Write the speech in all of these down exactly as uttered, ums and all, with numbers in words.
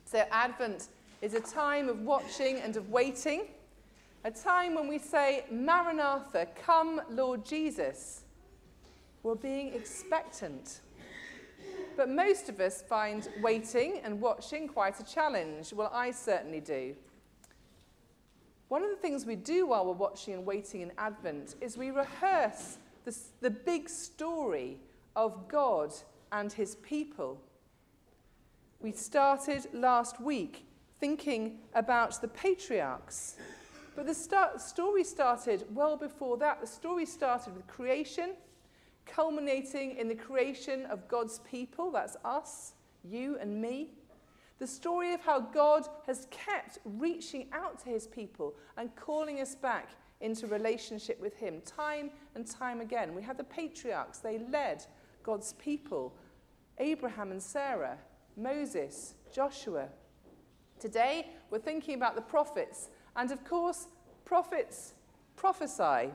So Advent is a time of watching and of waiting, a time when we say, Maranatha, come Lord Jesus. We're being expectant. But most of us find waiting and watching quite a challenge. Well, I certainly do. One of the things we do while we're watching and waiting in Advent is we rehearse the, the big story of God and his people. We started last week thinking about the patriarchs. But the start, story started well before that. The story started with creation, culminating in the creation of God's people. That's us, you and me. The story of how God has kept reaching out to his people and calling us back into relationship with him time and time again. We have the patriarchs. They led God's people. Abraham and Sarah, Moses, Joshua. Today, we're thinking about the prophets. And of course, prophets prophesy.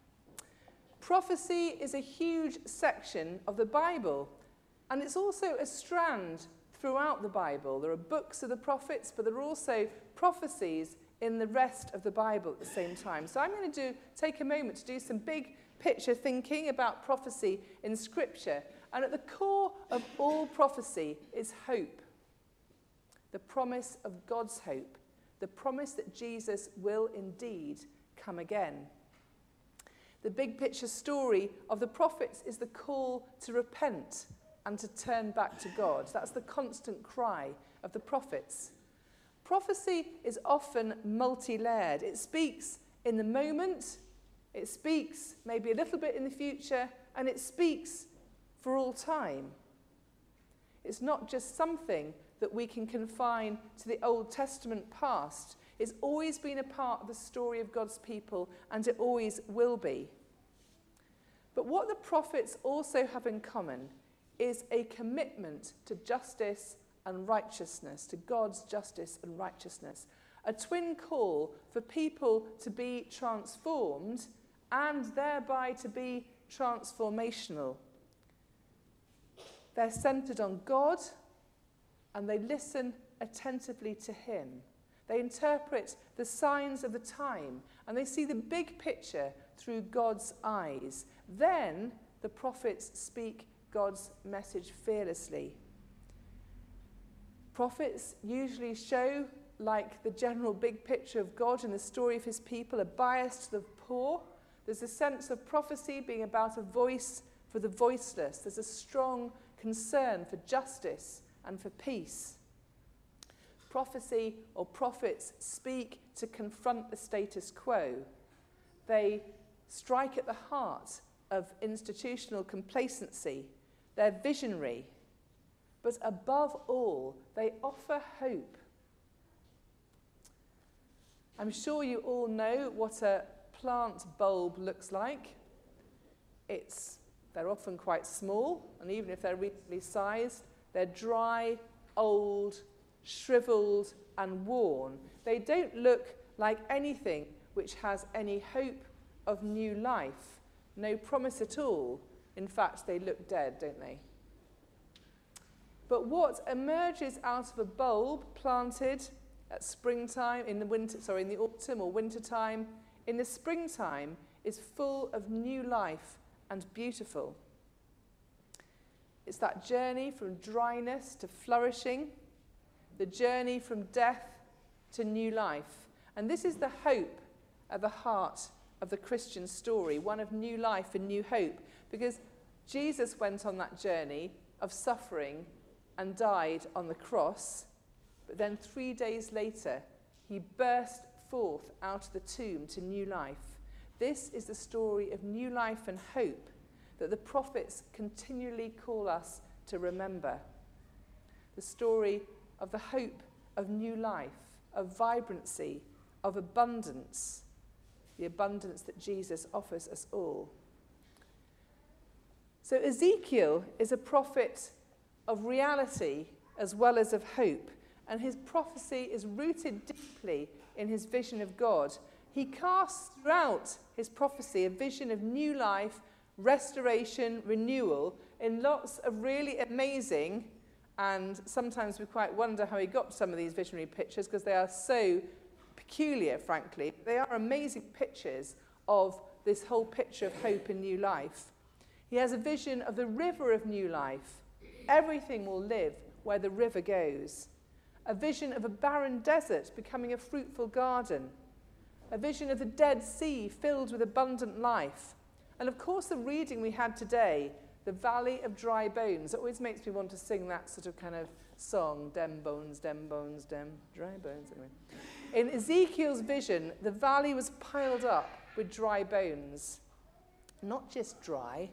Prophecy is a huge section of the Bible, and it's also a strand throughout the Bible. There are books of the prophets, but there are also prophecies in the rest of the Bible at the same time. So I'm going to do, take a moment to do some big picture thinking about prophecy in Scripture. And at the core of all prophecy is hope. The promise of God's hope. The promise that Jesus will indeed come again. The big picture story of the prophets is the call to repent and to turn back to God. That's the constant cry of the prophets. Prophecy is often multi-layered. It speaks in the moment, it speaks maybe a little bit in the future, and it speaks for all time. It's not just something that we can confine to the Old Testament past. It's always been a part of the story of God's people, and it always will be. But what the prophets also have in common is a commitment to justice and righteousness, to God's justice and righteousness. A twin call for people to be transformed and thereby to be transformational. They're centered on God, and they listen attentively to him. They interpret the signs of the time, and they see the big picture through God's eyes. Then the prophets speak God's message fearlessly. Prophets usually show, like the general big picture of God and the story of his people, a bias to the poor. There's a sense of prophecy being about a voice for the voiceless. There's a strong concern for justice and for peace. Prophecy or prophets speak to confront the status quo. They strike at the heart of institutional complacency. They're visionary. But above all, they offer hope. I'm sure you all know what a plant bulb looks like. It's, they're often quite small, and even if they're reasonably sized, they're dry, old, shriveled, and worn. They don't look like anything which has any hope of new life, no promise at all. In fact, they look dead, don't they? But what emerges out of a bulb planted at springtime, in the winter, sorry, in the autumn or winter time, in the springtime, is full of new life and beautiful. It's that journey from dryness to flourishing, the journey from death to new life. And this is the hope at the heart of the Christian story, one of new life and new hope, because Jesus went on that journey of suffering and died on the cross, but then three days later, he burst forth out of the tomb to new life. This is the story of new life and hope that the prophets continually call us to remember. The story of the hope of new life, of vibrancy, of abundance, the abundance that Jesus offers us all. So Ezekiel is a prophet of reality as well as of hope, and his prophecy is rooted deeply in his vision of God. He casts throughout his prophecy a vision of new life, restoration, renewal, in lots of really amazing And sometimes we quite wonder how he got some of these visionary pictures, because they are so peculiar, frankly. They are amazing pictures of this whole picture of hope and new life. He has a vision of the river of new life. Everything will live where the river goes. A vision of a barren desert becoming a fruitful garden. A vision of the Dead Sea filled with abundant life. And of course, the reading we had today, the Valley of Dry Bones, it always makes me want to sing that sort of kind of song, dem bones, dem bones, dem dry bones. Anyway. In Ezekiel's vision, the valley was piled up with dry bones. Not just dry,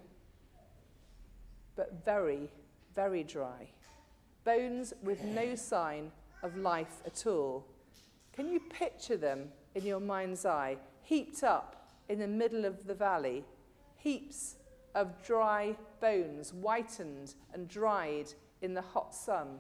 but very, very dry. Bones with no sign of life at all. Can you picture them in your mind's eye, heaped up in the middle of the valley? Heaps of dry bones, whitened and dried in the hot sun.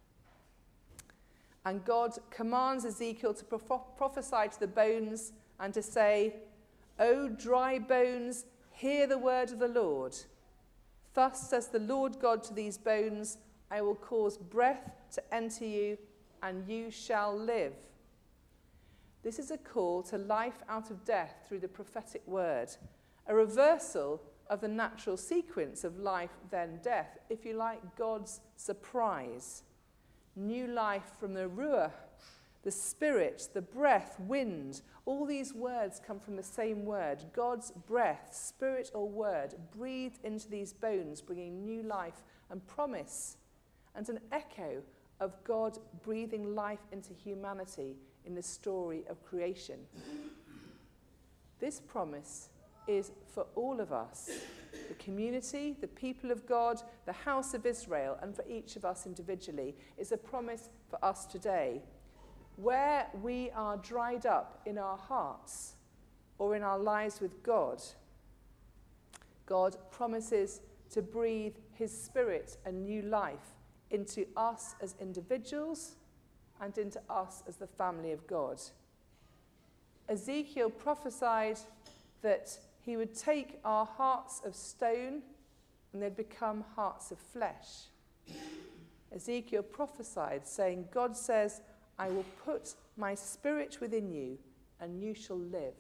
And God commands Ezekiel to proph- prophesy to the bones and to say, "O dry bones, hear the word of the Lord. Thus says the Lord God to these bones, I will cause breath to enter you, and you shall live." This is a call to life out of death through the prophetic word, a reversal of the natural sequence of life, then death, if you like, God's surprise. New life from the ruach, the spirit, the breath, wind. All these words come from the same word. God's breath, spirit or word, breathed into these bones, bringing new life and promise, and an echo of God breathing life into humanity in the story of creation. This promise is for all of us, the community, the people of God, the house of Israel, and for each of us individually. It's a promise for us today. Where we are dried up in our hearts or in our lives with God, God promises to breathe his spirit and new life into us as individuals and into us as the family of God. Ezekiel prophesied that he would take our hearts of stone and they'd become hearts of flesh. Ezekiel prophesied, saying, God says, I will put my spirit within you and you shall live.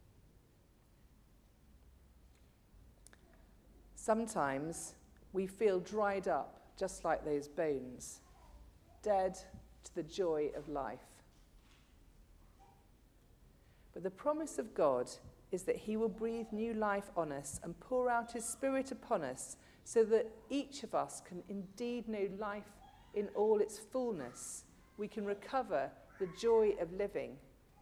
Sometimes we feel dried up, just like those bones, dead to the joy of life. But the promise of God is that he will breathe new life on us and pour out his spirit upon us so that each of us can indeed know life in all its fullness. We can recover the joy of living.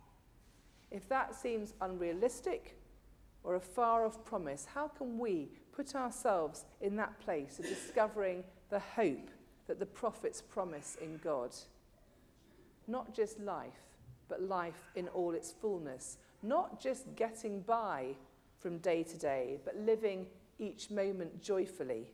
If that seems unrealistic or a far-off promise, how can we put ourselves in that place of discovering the hope that the prophets promise in God? Not just life, but life in all its fullness. Not just getting by from day to day, but living each moment joyfully.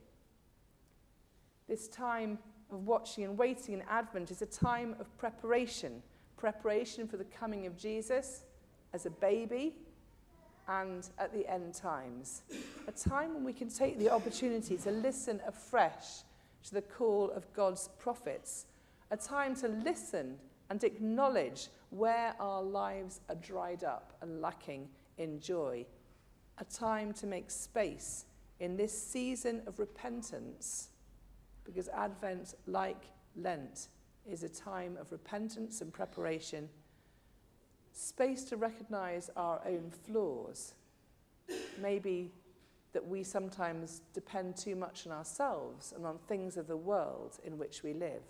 This time of watching and waiting in Advent is a time of preparation. Preparation for the coming of Jesus as a baby and at the end times. A time when we can take the opportunity to listen afresh to the call of God's prophets. A time to listen and acknowledge where our lives are dried up and lacking in joy. A time to make space in this season of repentance, because Advent, like Lent, is a time of repentance and preparation. Space to recognize our own flaws. Maybe that we sometimes depend too much on ourselves and on things of the world in which we live.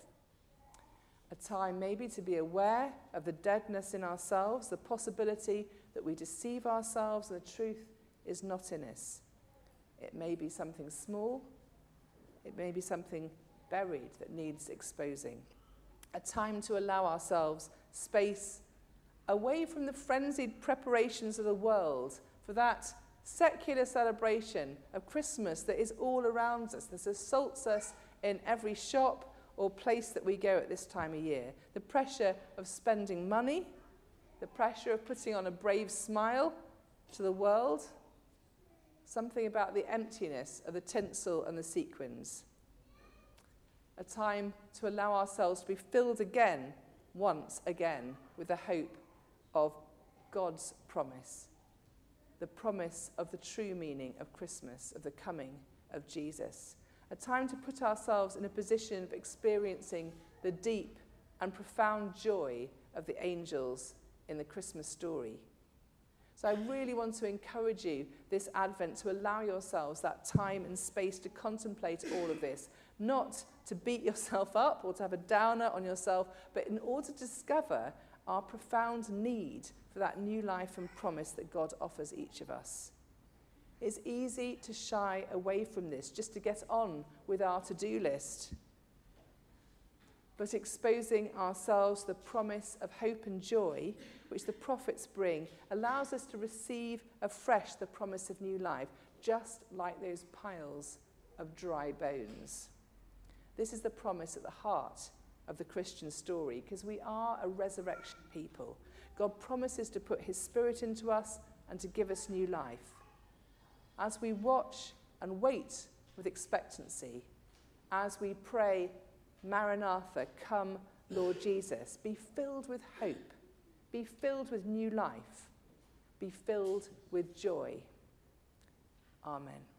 A time maybe to be aware of the deadness in ourselves, the possibility that we deceive ourselves and the truth is not in us. It may be something small, it may be something buried that needs exposing. A time to allow ourselves space away from the frenzied preparations of the world for that secular celebration of Christmas that is all around us, that assaults us in every shop or place that we go at this time of year. The pressure of spending money, the pressure of putting on a brave smile to the world, something about the emptiness of the tinsel and the sequins. a time to allow ourselves to be filled again, once again, with the hope of God's promise, the promise of the true meaning of Christmas, of the coming of Jesus. A time to put ourselves in a position of experiencing the deep and profound joy of the angels in the Christmas story. So I really want to encourage you this Advent to allow yourselves that time and space to contemplate all of this, not to beat yourself up or to have a downer on yourself, but in order to discover our profound need for that new life and promise that God offers each of us. It's easy to shy away from this, just to get on with our to-do list. But exposing ourselves to the promise of hope and joy, which the prophets bring, allows us to receive afresh the promise of new life, just like those piles of dry bones. This is the promise at the heart of the Christian story, because we are a resurrection people. God promises to put his Spirit into us and to give us new life. As we watch and wait with expectancy, as we pray, Maranatha, come, Lord Jesus, be filled with hope, be filled with new life, be filled with joy. Amen.